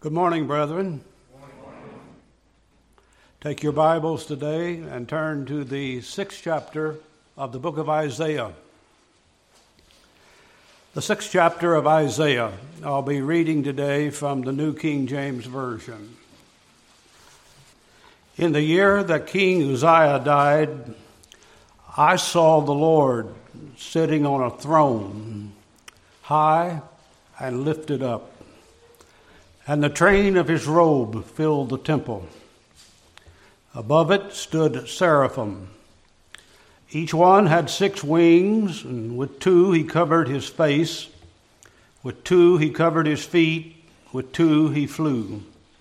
Good morning, brethren. Take your Bibles today and turn to the 6th chapter of the book of Isaiah. The 6th chapter of Isaiah. I'll be reading today from the New King James Version. In the year that King Uzziah died, I saw the Lord sitting on a throne, high and lifted up, and the train of his robe filled the temple. Above it stood seraphim. Each one had 6 wings, and with 2 he covered his face, with 2 he covered his feet, with 2 he flew.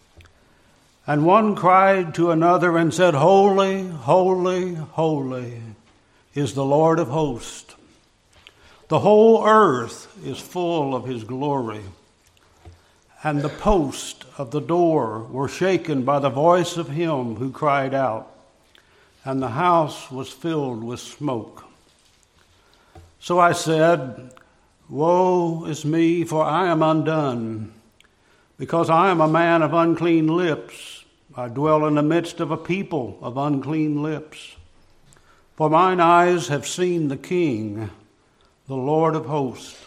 And one cried to another and said, Holy, holy, holy is the Lord of hosts. The whole earth is full of his glory. And the posts of the door were shaken by the voice of him who cried out, and the house was filled with smoke. So I said, Woe is me, for I am undone, because I am a man of unclean lips. I dwell in the midst of a people of unclean lips. For mine eyes have seen the King, the Lord of hosts.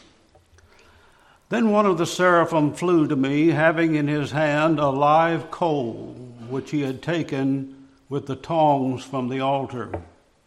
Then one of the seraphim flew to me, having in his hand a live coal, which he had taken with the tongs from the altar.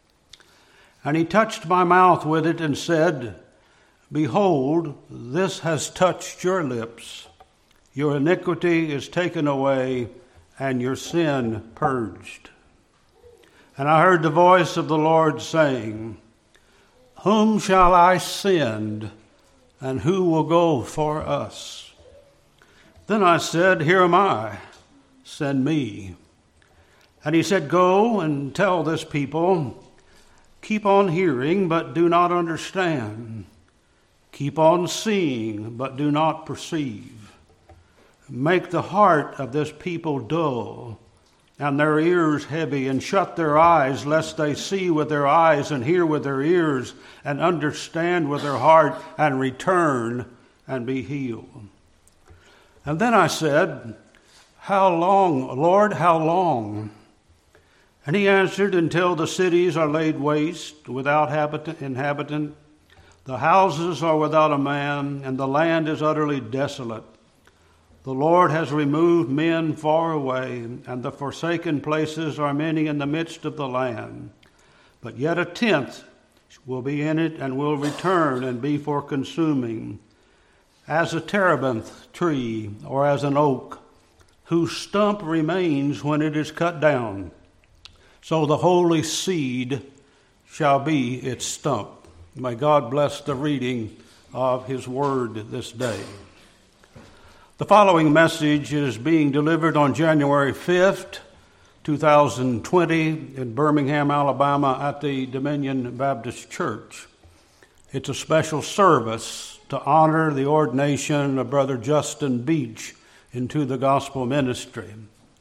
And he touched my mouth with it and said, Behold, this has touched your lips. Your iniquity is taken away, and your sin purged. And I heard the voice of the Lord saying, Whom shall I send? And who will go for us? Then I said, Here am I, send me. And he said, Go and tell this people, keep on hearing, but do not understand. Keep on seeing, but do not perceive. Make the heart of this people dull, and their ears heavy, and shut their eyes, lest they see with their eyes, and hear with their ears, and understand with their heart, and return and be healed. And then I said, How long, Lord, how long? And he answered, Until the cities are laid waste, without inhabitant, the houses are without a man, and the land is utterly desolate. The Lord has removed men far away, and the forsaken places are many in the midst of the land. But yet 1/10 will be in it, and will return and be for consuming, as a terebinth tree, or as an oak, whose stump remains when it is cut down. So the holy seed shall be its stump. May God bless the reading of his word this day. The following message is being delivered on January 5th, 2020 in Birmingham, Alabama at the Dominion Baptist Church. It's a special service to honor the ordination of Brother Justin Beach into the gospel ministry.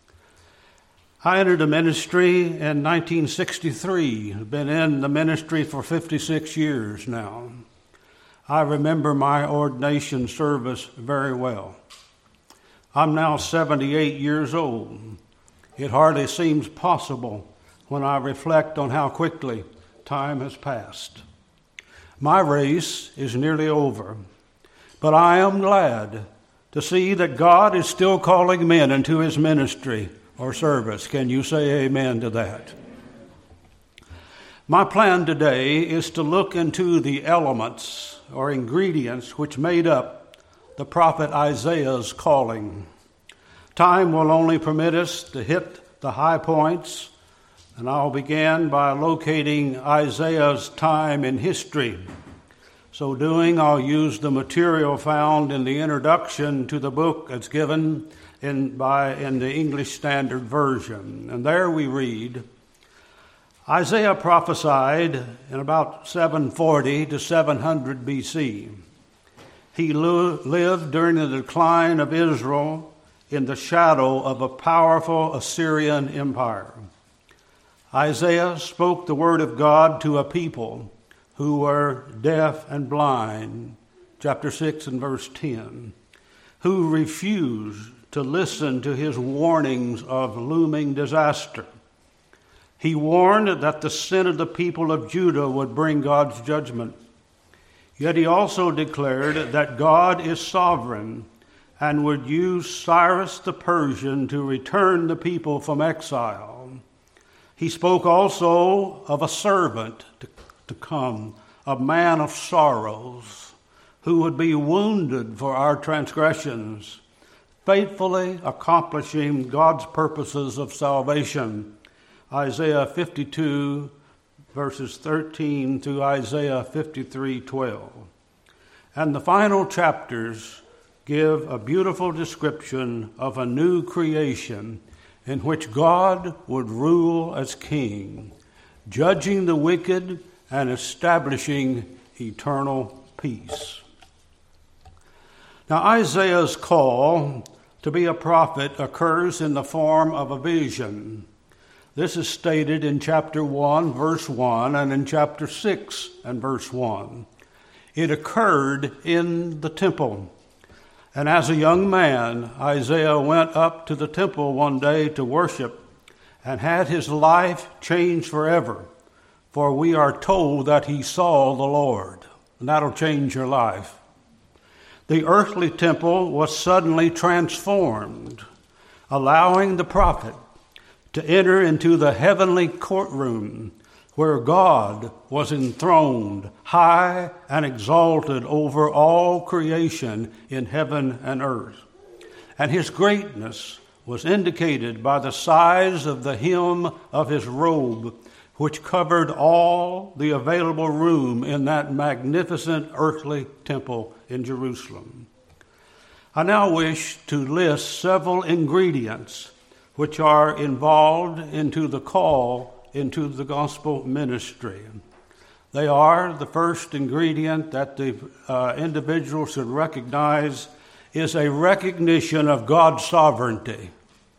I entered the ministry in 1963. I've been in the ministry for 56 years now. I remember my ordination service very well. I'm now 78 years old. It hardly seems possible when I reflect on how quickly time has passed. My race is nearly over, but I am glad to see that God is still calling men into his ministry or service. Can you say amen to that? My plan today is to look into the elements or ingredients which made up the prophet Isaiah's calling. Time will only permit us to hit the high points, and I'll begin by locating Isaiah's time in history. So doing, I'll use the material found in the introduction to the book as given in the English Standard Version. And there we read, Isaiah prophesied in about 740 to 700 BC. He lived during the decline of Israel in the shadow of a powerful Assyrian empire. Isaiah spoke the word of God to a people who were deaf and blind, chapter 6 and verse 10, who refused to listen to his warnings of looming disaster. He warned that the sin of the people of Judah would bring God's judgment. Yet he also declared that God is sovereign and would use Cyrus the Persian to return the people from exile. He spoke also of a servant to come, a man of sorrows, who would be wounded for our transgressions, faithfully accomplishing God's purposes of salvation. Isaiah 52, verses 13 to Isaiah 53:12. And the final chapters give a beautiful description of a new creation in which God would rule as king, judging the wicked and establishing eternal peace. Now, Isaiah's call to be a prophet occurs in the form of a vision. This is stated in chapter 1, verse 1, and in chapter 6 and verse 1. It occurred in the temple. And as a young man, Isaiah went up to the temple one day to worship and had his life changed forever. For we are told that he saw the Lord. And that'll change your life. The earthly temple was suddenly transformed, allowing the prophet to enter into the heavenly courtroom where God was enthroned, high and exalted over all creation in heaven and earth. And his greatness was indicated by the size of the hem of his robe, which covered all the available room in that magnificent earthly temple in Jerusalem. I now wish to list several ingredients which are involved into the call into the gospel ministry. They are: the first ingredient that the individual should recognize is a recognition of God's sovereignty.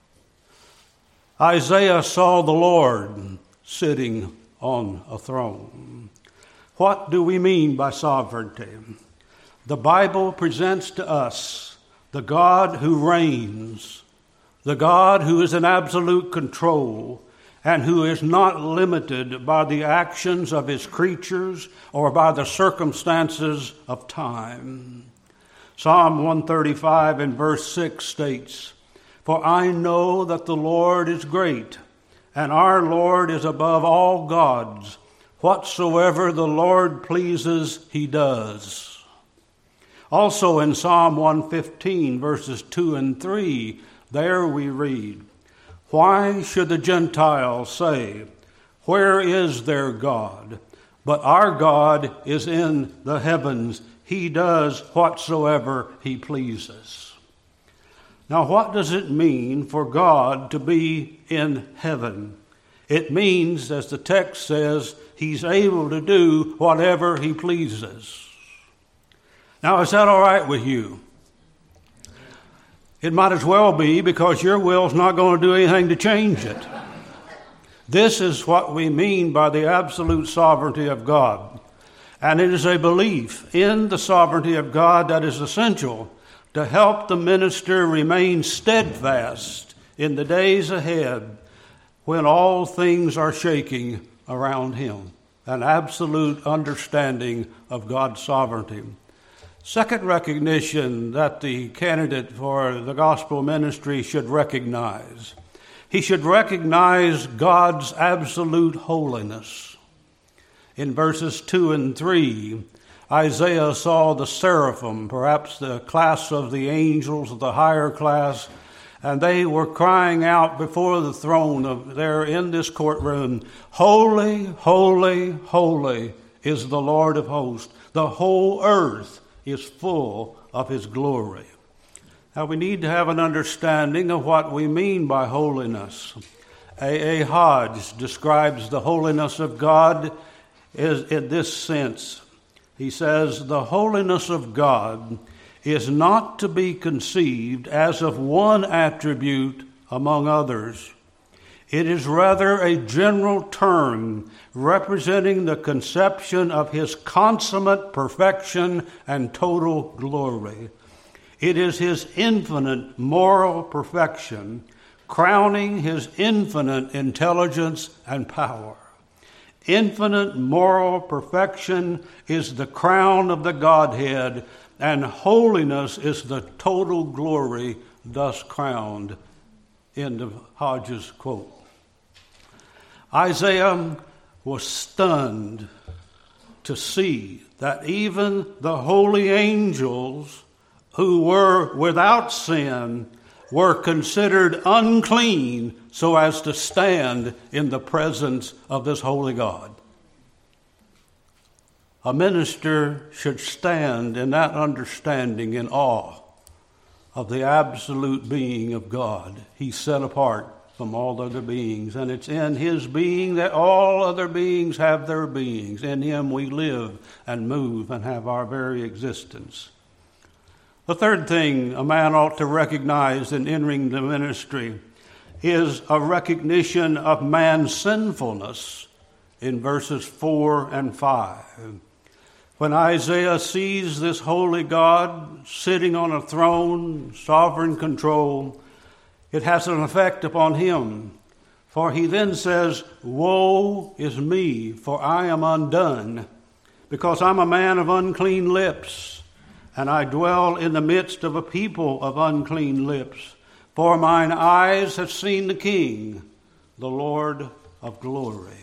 Isaiah saw the Lord sitting on a throne. What do we mean by sovereignty? The Bible presents to us the God who reigns, the God who is in absolute control and who is not limited by the actions of his creatures or by the circumstances of time. Psalm 135 and verse 6 states, "For I know that the Lord is great, and our Lord is above all gods. Whatsoever the Lord pleases, he does." Also in Psalm 115, verses 2 and 3, there we read, "Why should the Gentiles say, 'Where is their God?' But our God is in the heavens. He does whatsoever he pleases." Now, what does it mean for God to be in heaven? It means, as the text says, he's able to do whatever he pleases. Now, is that all right with you? It might as well be, because your will's not going to do anything to change it. This is what we mean by the absolute sovereignty of God. And it is a belief in the sovereignty of God that is essential to help the minister remain steadfast in the days ahead when all things are shaking around him. An absolute understanding of God's sovereignty. Second recognition that the candidate for the gospel ministry should recognize. He should recognize God's absolute holiness. In verses 2 and 3, Isaiah saw the seraphim, perhaps the class of the angels of the higher class, and they were crying out before the throne there in this courtroom, "Holy, holy, holy is the Lord of hosts. The whole earth is full of his glory." Now, we need to have an understanding of what we mean by holiness. A. Hodge describes the holiness of God in this sense. He says, "The holiness of God is not to be conceived as of one attribute among others. It is rather a general term representing the conception of his consummate perfection and total glory. It is his infinite moral perfection, crowning his infinite intelligence and power. Infinite moral perfection is the crown of the Godhead, and holiness is the total glory thus crowned. End of Hodges' quote. Isaiah was stunned to see that even the holy angels who were without sin were considered unclean so as to stand in the presence of this holy God. A minister should stand in that understanding in awe of the absolute being of God. He's set apart from all other beings, and it's in his being that all other beings have their beings. In him we live and move and have our very existence. The third thing a man ought to recognize in entering the ministry is a recognition of man's sinfulness in verses 4 and 5. When Isaiah sees this holy God sitting on a throne, sovereign control, it has an effect upon him. For he then says, "Woe is me, for I am undone, because I'm a man of unclean lips, and I dwell in the midst of a people of unclean lips. For mine eyes have seen the King, the Lord of glory."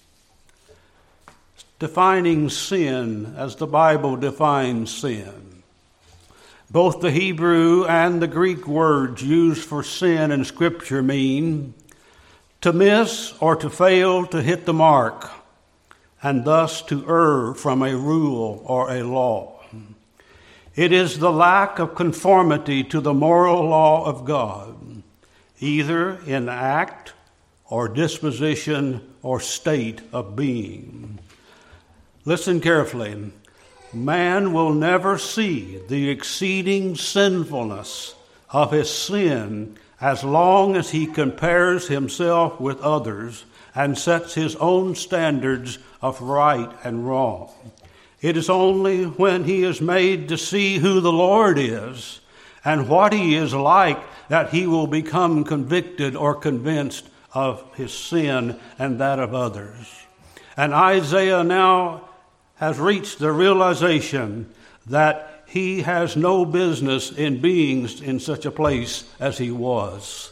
Defining sin as the Bible defines sin. Both the Hebrew and the Greek words used for sin in Scripture mean to miss or to fail to hit the mark, and thus to err from a rule or a law. It is the lack of conformity to the moral law of God, either in act or disposition or state of being. Listen carefully. Man will never see the exceeding sinfulness of his sin as long as he compares himself with others and sets his own standards of right and wrong. It is only when he is made to see who the Lord is and what he is like that he will become convicted or convinced of his sin and that of others. And Isaiah now has reached the realization that he has no business in being in such a place as he was.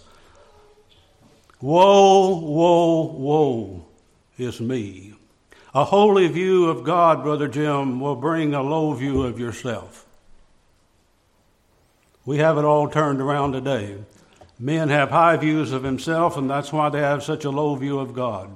Woe, woe, woe is me. A holy view of God, Brother Jim, will bring a low view of yourself. We have it all turned around today. Men have high views of himself, and that's why they have such a low view of God.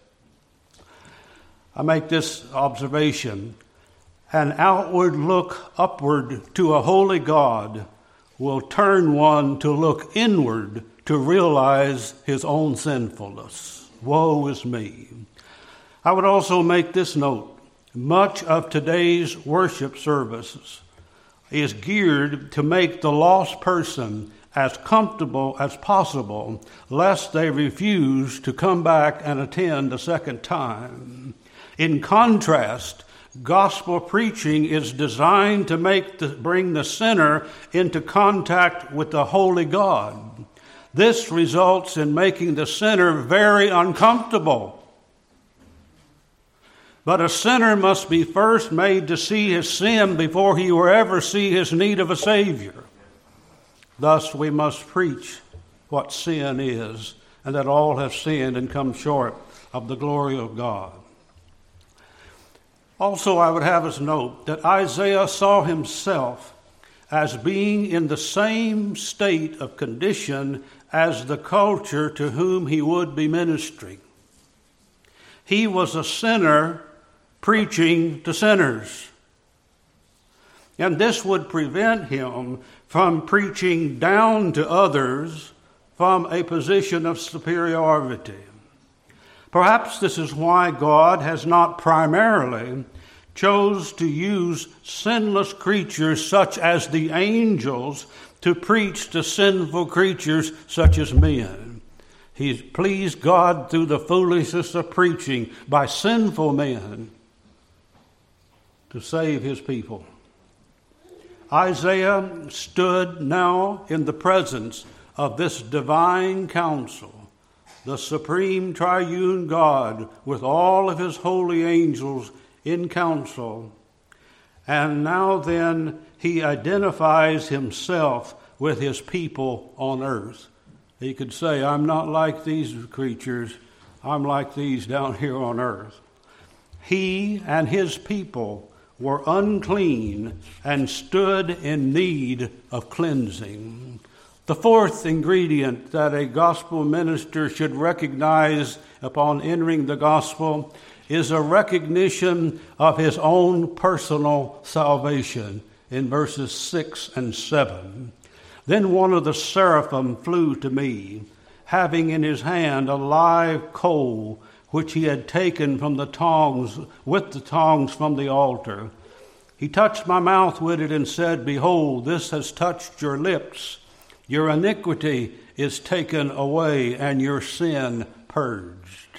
I make this observation. An outward look upward to a holy God will turn one to look inward to realize his own sinfulness. Woe is me. I would also make this note. Much of today's worship services is geared to make the lost person as comfortable as possible, lest they refuse to come back and attend a second time. In contrast, gospel preaching is designed to bring the sinner into contact with the holy God. This results in making the sinner very uncomfortable. But a sinner must be first made to see his sin before he will ever see his need of a Savior. Thus, we must preach what sin is, and that all have sinned and come short of the glory of God. Also, I would have us note that Isaiah saw himself as being in the same state of condition as the culture to whom he would be ministering. He was a sinner preaching to sinners. And this would prevent him from preaching down to others from a position of superiority. Perhaps this is why God has not primarily chose to use sinless creatures such as the angels to preach to sinful creatures such as men. He's pleased God through the foolishness of preaching by sinful men to save his people. Isaiah stood now in the presence of this divine council, the supreme triune God with all of his holy angels in council. And now then, he identifies himself with his people on earth. He could say, I'm not like these creatures, I'm like these down here on earth. He and his people were unclean and stood in need of cleansing. The fourth ingredient that a gospel minister should recognize upon entering the gospel is a recognition of his own personal salvation in verses 6 and 7. Then one of the seraphim flew to me, having in his hand a live coal, which he had taken from the tongs, with the tongs from the altar. He touched my mouth with it and said, Behold, this has touched your lips. Your iniquity is taken away and your sin purged.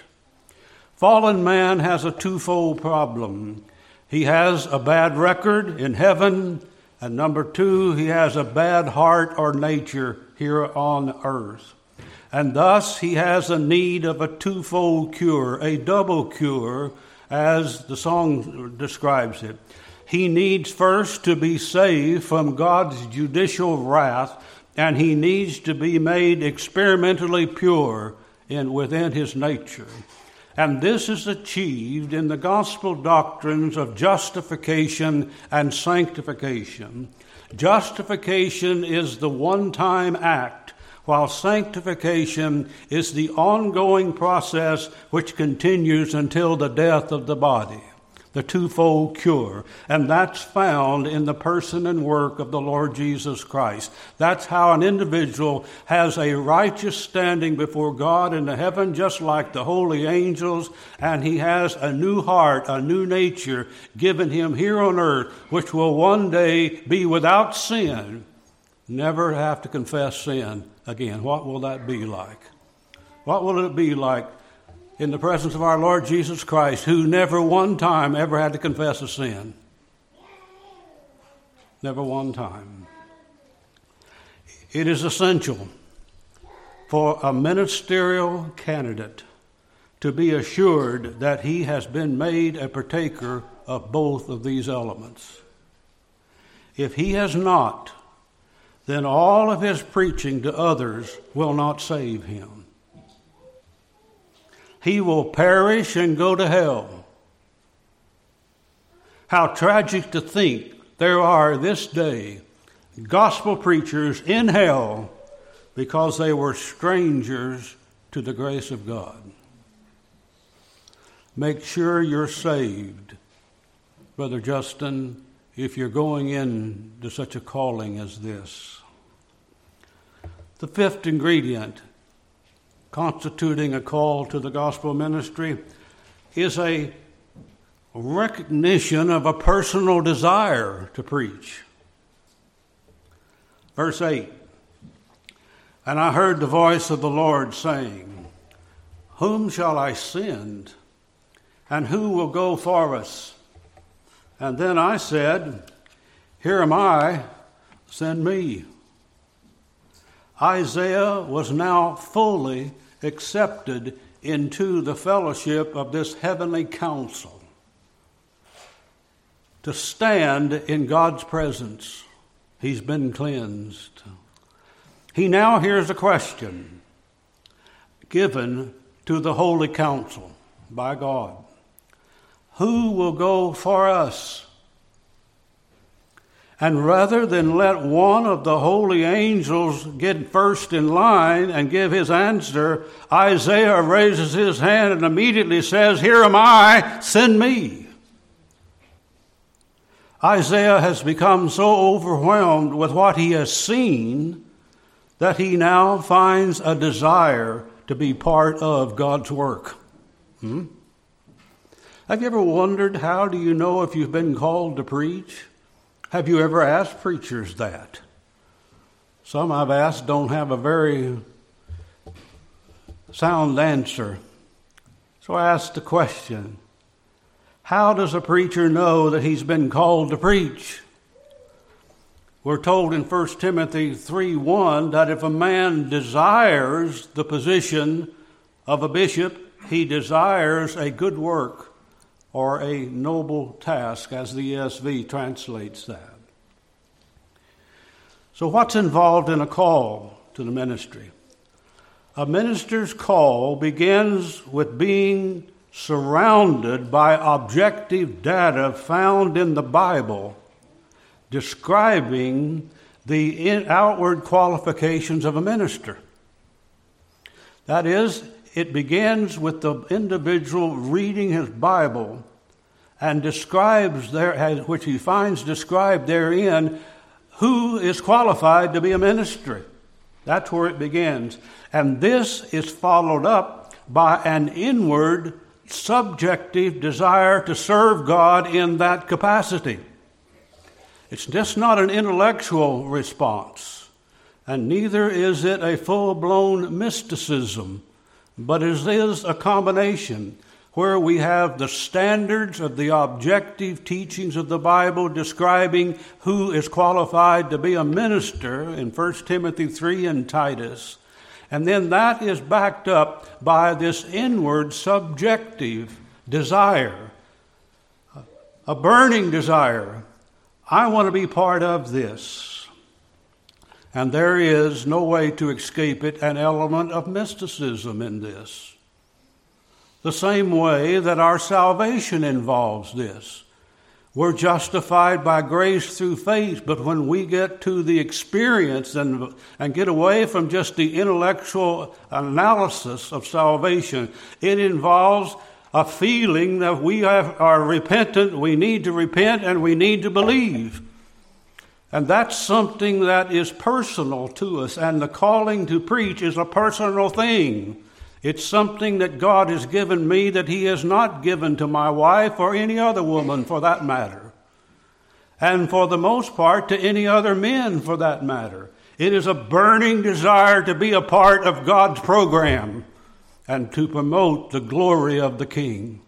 Fallen man has a twofold problem. He has a bad record in heaven, and number two, he has a bad heart or nature here on earth. And thus he has a need of a twofold cure, a double cure, as the song describes it. He needs first to be saved from God's judicial wrath, and he needs to be made experimentally pure within his nature. And this is achieved in the gospel doctrines of justification and sanctification. Justification is the one-time act, while sanctification is the ongoing process which continues until the death of the body, the twofold cure. And that's found in the person and work of the Lord Jesus Christ. That's how an individual has a righteous standing before God in the heaven, just like the holy angels, and he has a new heart, a new nature given him here on earth, which will one day be without sin, never have to confess sin again. What will that be like? What will it be like in the presence of our Lord Jesus Christ, who never one time ever had to confess a sin? Never one time. It is essential for a ministerial candidate to be assured that he has been made a partaker of both of these elements. If he has not, then all of his preaching to others will not save him. He will perish and go to hell. How tragic to think there are this day gospel preachers in hell because they were strangers to the grace of God. Make sure you're saved, Brother Justin, if you're going into such a calling as this. The fifth ingredient constituting a call to the gospel ministry is a recognition of a personal desire to preach. Verse 8, and I heard the voice of the Lord saying, Whom shall I send, and who will go for us? And then I said, Here am I, send me. Isaiah was now fully accepted into the fellowship of this heavenly council to stand in God's presence. He's been cleansed. He now hears a question given to the holy council by God. Who will go for us? And rather than let one of the holy angels get first in line and give his answer, Isaiah raises his hand and immediately says, Here am I, send me. Isaiah has become so overwhelmed with what he has seen that he now finds a desire to be part of God's work. Have you ever wondered, how do you know if you've been called to preach? Have you ever asked preachers that? Some I've asked don't have a very sound answer. So I asked the question, how does a preacher know that he's been called to preach? We're told in 1 Timothy 3:1 that if a man desires the position of a bishop, he desires a good work or a noble task, as the ESV translates that. So what's involved in a call to the ministry? A minister's call begins with being surrounded by objective data found in the Bible describing the outward qualifications of a minister. That is, it begins with the individual reading his Bible and describes which he finds described therein, who is qualified to be a ministry. That's where it begins. And this is followed up by an inward, subjective desire to serve God in that capacity. It's just not an intellectual response, and neither is it a full-blown mysticism, but it is a combination where we have the standards of the objective teachings of the Bible describing who is qualified to be a minister in 1 Timothy 3 and Titus. And then that is backed up by this inward subjective desire, a burning desire. I want to be part of this. And there is no way to escape it, an element of mysticism in this. The same way that our salvation involves this. We're justified by grace through faith, but when we get to the experience and get away from just the intellectual analysis of salvation, it involves a feeling that we are repentant, we need to repent, and we need to believe. And that's something that is personal to us, and the calling to preach is a personal thing. It's something that God has given me that He has not given to my wife or any other woman for that matter. And for the most part, to any other men for that matter. It is a burning desire to be a part of God's program and to promote the glory of the King.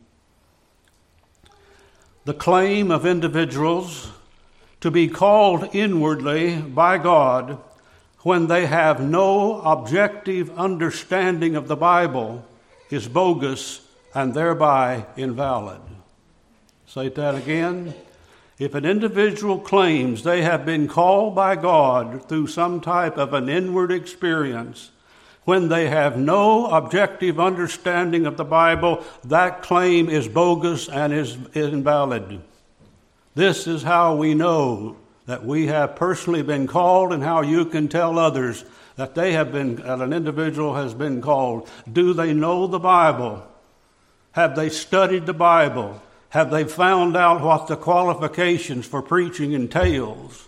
The claim of individuals to be called inwardly by God when they have no objective understanding of the Bible is bogus and thereby invalid. Say that again. If an individual claims they have been called by God through some type of an inward experience, when they have no objective understanding of the Bible, that claim is bogus and is invalid. This is how we know that we have personally been called, and how you can tell others that that an individual has been called. Do they know the Bible? Have they studied the Bible? Have they found out what the qualifications for preaching entails?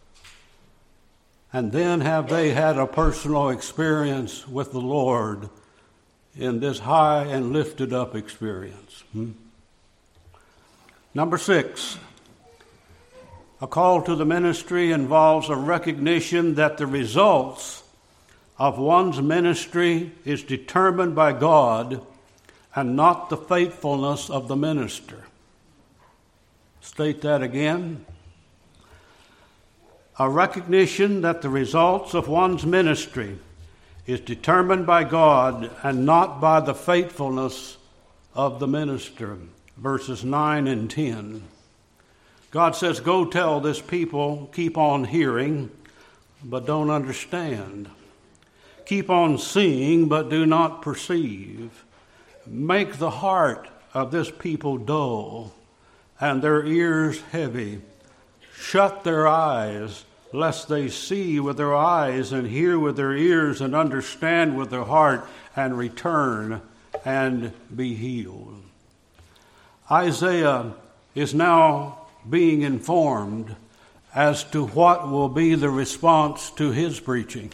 And then have they had a personal experience with the Lord in this high and lifted up experience? Number 6. A call to the ministry involves a recognition that the results of one's ministry is determined by God and not the faithfulness of the minister. State that again. A recognition that the results of one's ministry is determined by God and not by the faithfulness of the minister. Verses 9 and 10. God says, go tell this people, keep on hearing, but don't understand. Keep on seeing, but do not perceive. Make the heart of this people dull, and their ears heavy. Shut their eyes, lest they see with their eyes, and hear with their ears, and understand with their heart, and return and be healed. Isaiah is now being informed as to what will be the response to his preaching.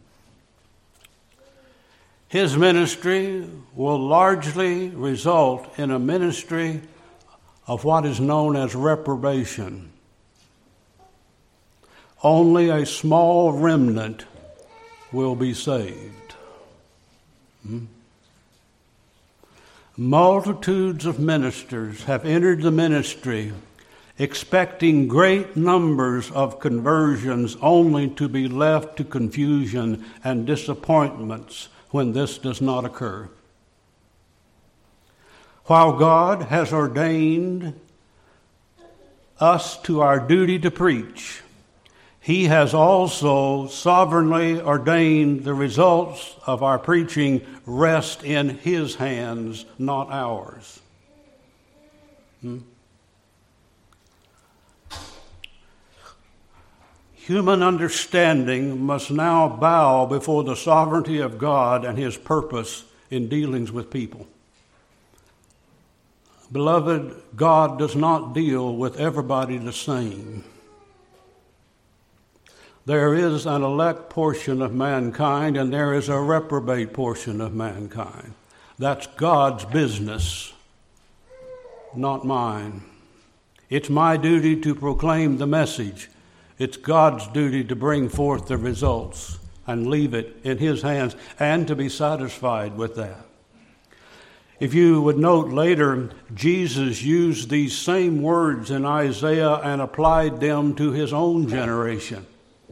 His ministry will largely result in a ministry of what is known as reprobation. Only a small remnant will be saved. Multitudes of ministers have entered the ministry expecting great numbers of conversions only to be left to confusion and disappointments when this does not occur. While God has ordained us to our duty to preach, He has also sovereignly ordained the results of our preaching rest in His hands, not ours. Human understanding must now bow before the sovereignty of God and His purpose in dealings with people. Beloved, God does not deal with everybody the same. There is an elect portion of mankind and there is a reprobate portion of mankind. That's God's business, not mine. It's my duty to proclaim the message. It's God's duty to bring forth the results and leave it in His hands and to be satisfied with that. If you would note later, Jesus used these same words in Isaiah and applied them to His own generation.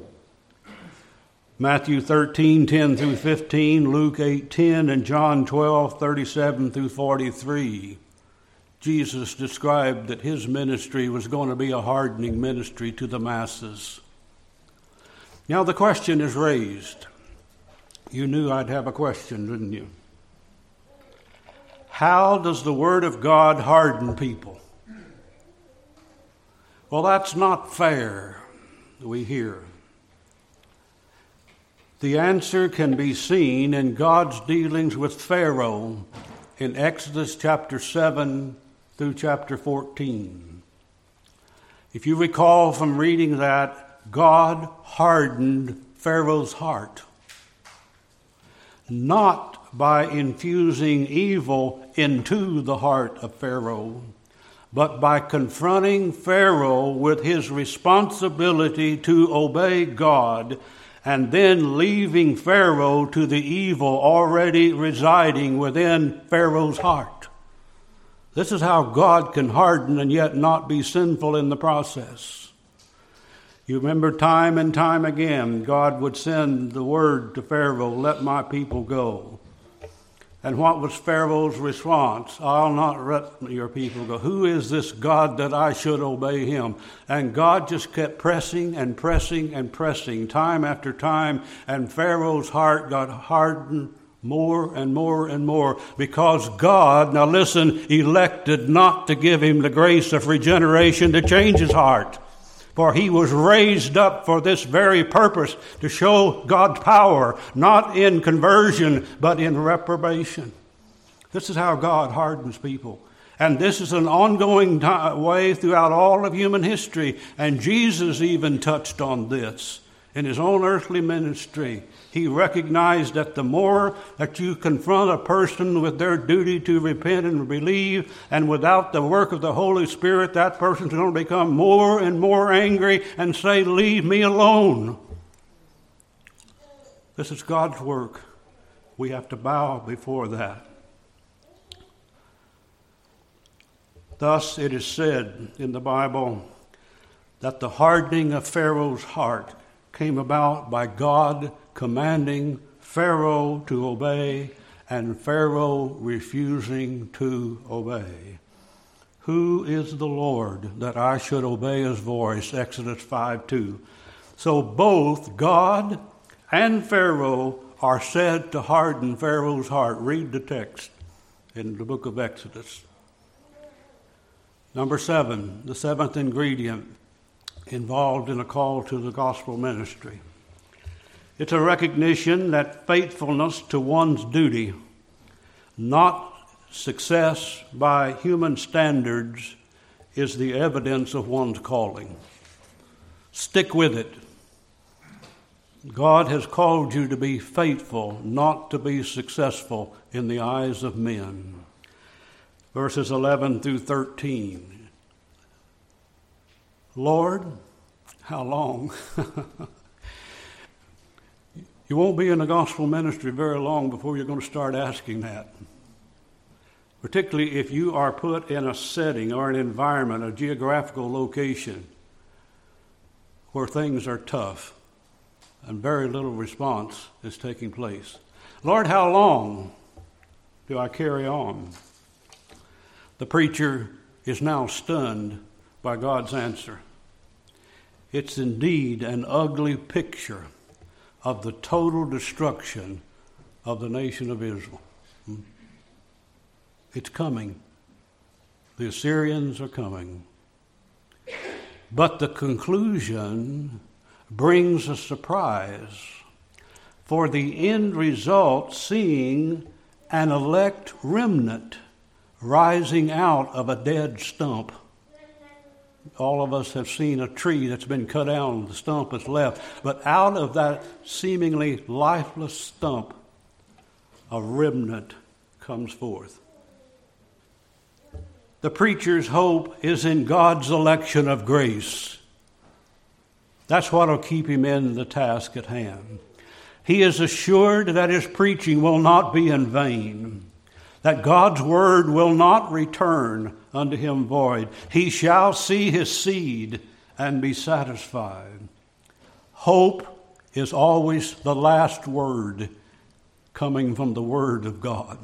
Matthew 13:10 through 15, Luke 8:10, and John 12:37 through 43. Jesus described that His ministry was going to be a hardening ministry to the masses. Now the question is raised. You knew I'd have a question, didn't you? How does the Word of God harden people? Well, that's not fair, we hear. The answer can be seen in God's dealings with Pharaoh in Exodus chapter 7 through chapter 14. If you recall from reading that, God hardened Pharaoh's heart, not by infusing evil into the heart of Pharaoh, but by confronting Pharaoh with his responsibility to obey God and then leaving Pharaoh to the evil already residing within Pharaoh's heart. This is how God can harden and yet not be sinful in the process. You remember time and time again, God would send the word to Pharaoh, "Let my people go." And what was Pharaoh's response? "I'll not let your people go. Who is this God that I should obey him?" And God just kept pressing and pressing and pressing time after time. And Pharaoh's heart got hardened more and more and more because God, now listen, elected not to give him the grace of regeneration to change his heart. For he was raised up for this very purpose, to show God's power, not in conversion, but in reprobation. This is how God hardens people. And this is an ongoing way throughout all of human history. And Jesus even touched on this in his own earthly ministry. He recognized that the more that you confront a person with their duty to repent and believe, and without the work of the Holy Spirit, that person's going to become more and more angry and say, "Leave me alone." This is God's work. We have to bow before that. Thus it is said in the Bible that the hardening of Pharaoh's heart came about by God commanding Pharaoh to obey and Pharaoh refusing to obey. Who is the Lord that I should obey his voice? Exodus 5:2. So both God and Pharaoh are said to harden Pharaoh's heart. Read the text in the book of Exodus. Number 7, the seventh ingredient involved in a call to the gospel ministry. It's a recognition that faithfulness to one's duty, not success by human standards, is the evidence of one's calling. Stick with it. God has called you to be faithful, not to be successful in the eyes of men. Verses 11 through 13. Lord, how long? You won't be in the gospel ministry very long before you're going to start asking that. particularly if you are put in a setting or an environment, a geographical location where things are tough and very little response is taking place. Lord, how long do I carry on? The preacher is now stunned by God's answer. It's indeed an ugly picture of the total destruction of the nation of Israel. It's coming. The Assyrians are coming. But the conclusion brings a surprise. For the end result, seeing an elect remnant rising out of a dead stump. All of us have seen a tree that's been cut down, the stump is left. But out of that seemingly lifeless stump, a remnant comes forth. The preacher's hope is in God's election of grace. That's what will keep him in the task at hand. He is assured that his preaching will not be in vain, that God's word will not return unto him void. He shall see his seed and be satisfied. Hope is always the last word coming from the Word of God.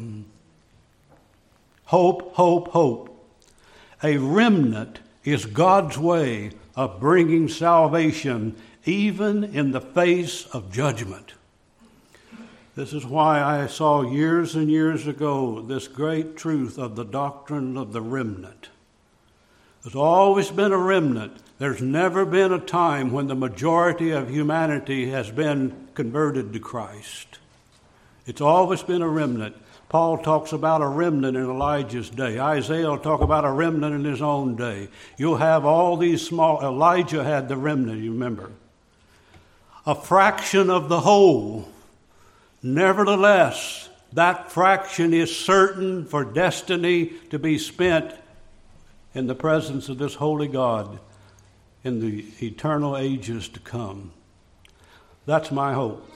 Hope, hope, hope. A remnant is God's way of bringing salvation even in the face of judgment. This is why I saw years and years ago this great truth of the doctrine of the remnant. There's always been a remnant. There's never been a time when the majority of humanity has been converted to Christ. It's always been a remnant. Paul talks about a remnant in Elijah's day. Isaiah will talk about a remnant in his own day. You'll have all these small... Elijah had the remnant, you remember. A fraction of the whole. Nevertheless, that fraction is certain for destiny to be spent in the presence of this holy God in the eternal ages to come. That's my hope.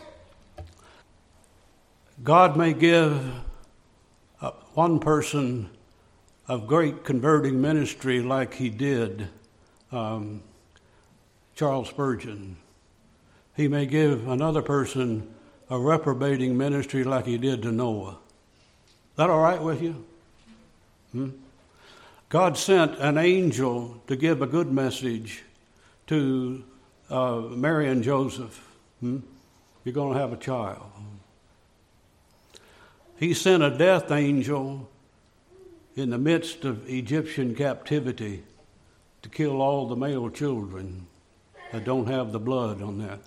God may give one person of great converting ministry like he did Charles Spurgeon. He may give another person a reprobating ministry like he did to Noah. That all right with you? God sent an angel to give a good message to Mary and Joseph. You're going to have a child. He sent a death angel in the midst of Egyptian captivity to kill all the male children that don't have the blood on that.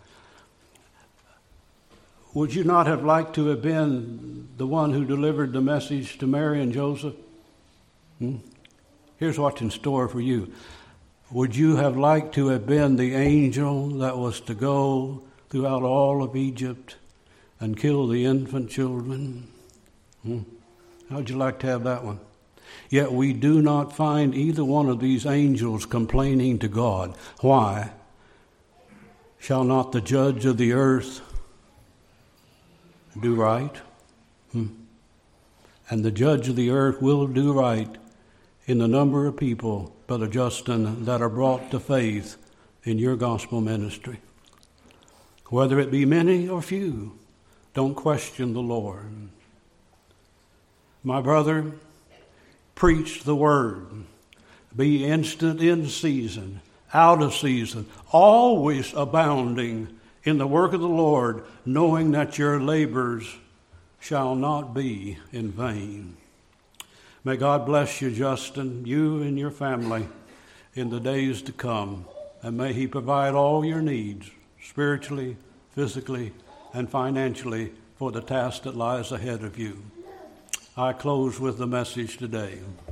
Would you not have liked to have been the one who delivered the message to Mary and Joseph? Here's what's in store for you. Would you have liked to have been the angel that was to go throughout all of Egypt and kill the infant children? How'd you like to have that one? Yet we do not find either one of these angels complaining to God. Why? Shall not the judge of the earth do right? And the judge of the earth will do right in the number of people, Brother Justin, that are brought to faith in your gospel ministry. Whether it be many or few, don't question the Lord. My brother, preach the word. Be instant in season, out of season, always abounding in the work of the Lord, knowing that your labors shall not be in vain. May God bless you, Justin, you and your family in the days to come, and may He provide all your needs, spiritually, physically, and financially, for the task that lies ahead of you. I close with the message today.